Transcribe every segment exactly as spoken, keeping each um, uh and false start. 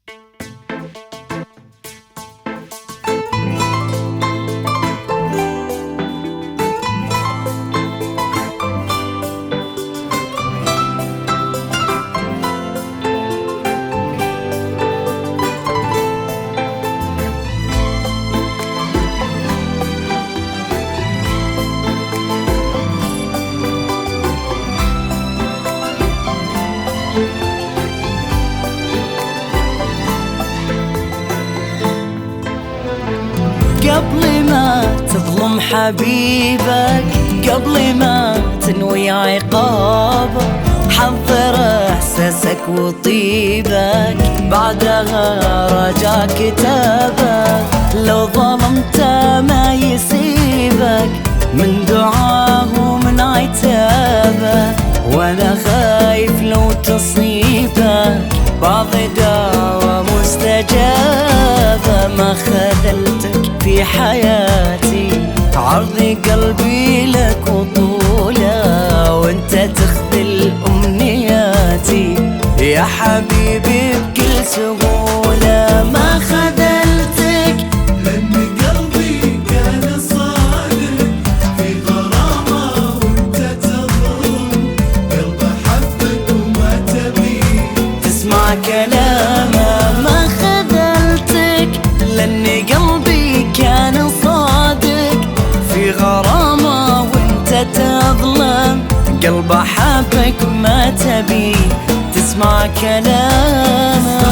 قبل ما تظلم حبيبك، قبل ما تنوي عقابه، حضر احساسك وطيبك، بعدها رجع كتابك. لو ظلمته ما يسيبك، من دعاه ومن عتابه، وانا خايف لو تصيبك بعض دعوة مستجابة. ما خذلتك في حياتي، عرض قلبي لك وطوله، وانت تخذل أمنياتي يا حبيبي بكل سهولة. ما خذلتك لأن قلبي كان صادق في غرامة، وانت تظلم قلبه حبك وما تبي تسمع كلامه. ما خذلتك لأن قلبي كان صادق في غرامة، وانت تظلم قلبه حبك ما تبي تسمع كلامه.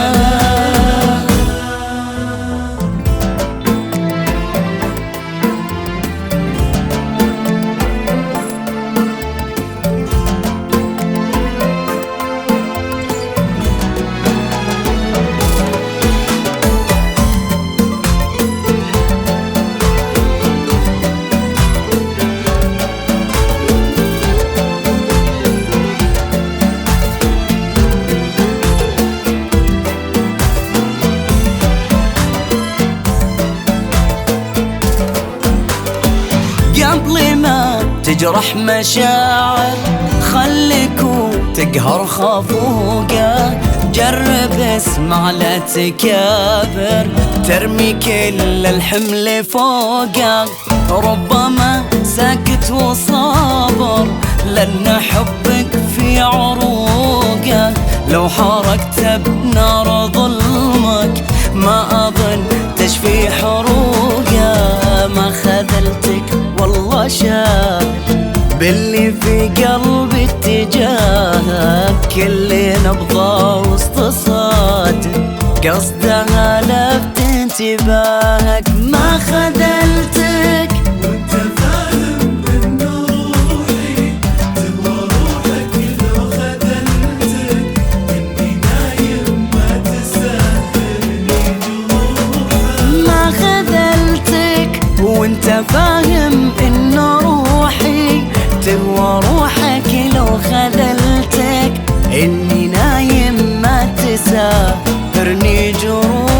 قبل ما تجرح مشاعر، خليك وتقهر خفوقك، جرب اسمع لا تكابر، ترمي كل الحمل فوقك. ربما ساكت وصابر لأن حبك في عروقك، لو حركت بنار ظلمك ما أظن تشفي حروقه. ما خذلتك والله شاهد باللي في قلبي اتجاهك، كل نبضة وسط صوتك قصدها لفت انتباهك. ما خذلتك وانت فاهم ان روحي تبغى روحك، لو خذلتك اني نايم ما تستاهلني جروحك. ما خذلتك وانت فاهم ان روحي تهوى روحك، لو خذلتك اني نايم ما تساهرني جروحك.